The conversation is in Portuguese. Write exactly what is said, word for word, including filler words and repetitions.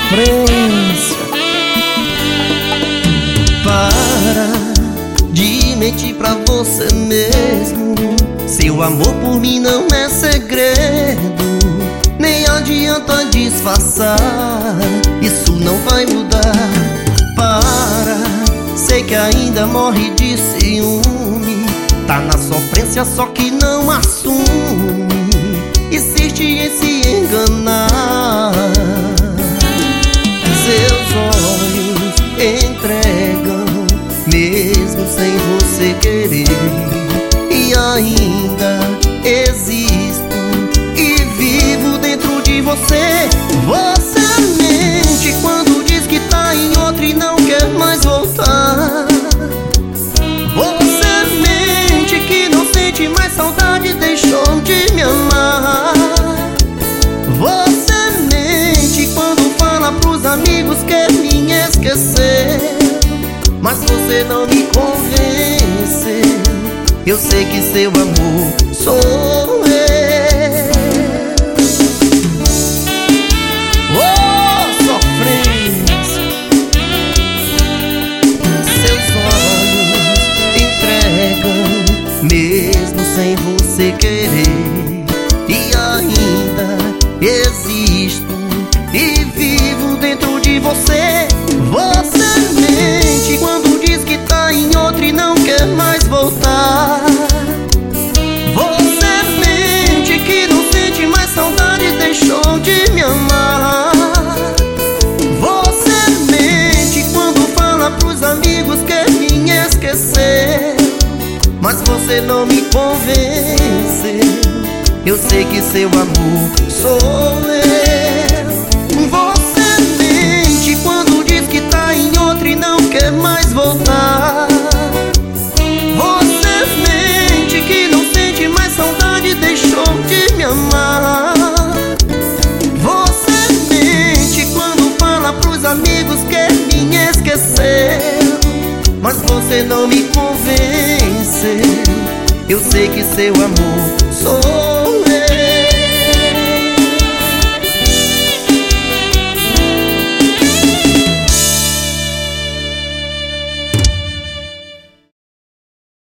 sofrência. Para de mentir pra você mesmo. Seu amor por mim não é segredo, nem adianta disfarçar, isso não vai mudar. Para, sei que ainda morre de ciúme, tá na sofrência só que não assume, insiste em se enganar. Seus olhos entregam mesmo sem você querer, e ainda existo e vivo dentro de você. Você mente quando diz que tá em outra e não quer mais voltar. Você mente que não sente mais saudade, deixou de me amar. Você mente quando fala pros amigos que me esqueceu, mas você não me convenceu. Eu sei que seu amor sou eu. Oh, sofrência. Seus olhos entregam mesmo sem você querer, e ainda existo e vivo dentro de você. Você mente quando diz que tá em outra e não quer mais voltar. Você mente que não sente mais saudade, deixou de me amar. Você mente quando fala pros amigos que me esqueceu, mas você não me convenceu. Eu sei que seu amor sou eu. Você mente quando diz que tá em outra e não quer mais voltar. Você mente que não sente mais saudade, deixou de me amar. Você mente quando fala pros amigos que me esqueceu, mas você não me convenceu. Eu sei que seu amor sou